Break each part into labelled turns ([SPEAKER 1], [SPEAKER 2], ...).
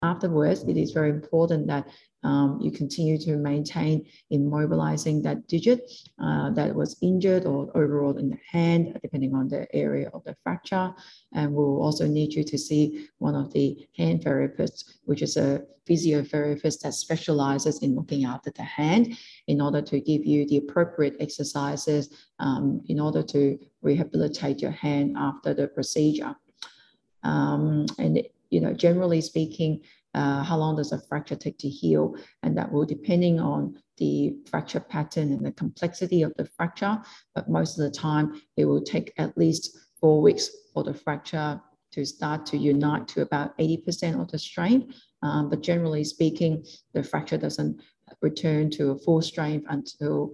[SPEAKER 1] afterwards, it is very important that you continue to maintain immobilizing that digit that was injured or overall in the hand, depending on the area of the fracture. And we'll also need you to see one of the hand therapists, which is a physiotherapist that specializes in looking after the hand, in order to give you the appropriate exercises in order to rehabilitate your hand after the procedure. And generally speaking, how long does a fracture take to heal? And that will depending on the fracture pattern and the complexity of the fracture. But most of the time, it will take at least 4 weeks for the fracture to start to unite to about 80% of the strength. But generally speaking, the fracture doesn't return to a full strength until,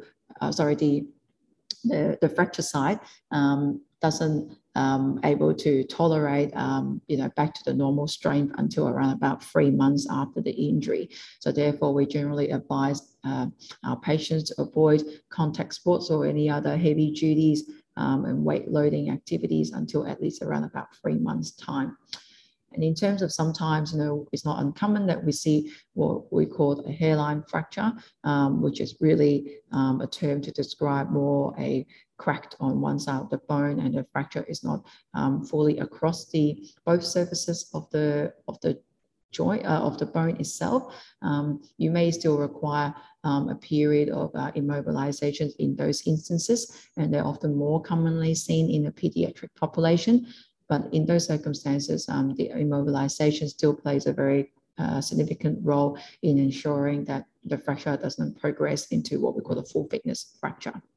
[SPEAKER 1] the fracture side doesn't able to tolerate, back to the normal strength until around about 3 months after the injury. So therefore, we generally advise our patients to avoid contact sports or any other heavy duties and weight loading activities until at least around about 3 months' time. And in terms of sometimes, it's not uncommon that we see what we call a hairline fracture, which is really a term to describe more a cracked on one side of the bone, and the fracture is not fully across both surfaces of the joint of the bone itself. You may still require a period of immobilization in those instances, and they're often more commonly seen in the pediatric population. But in those circumstances, the immobilization still plays a very significant role in ensuring that the fracture doesn't progress into what we call a full thickness fracture.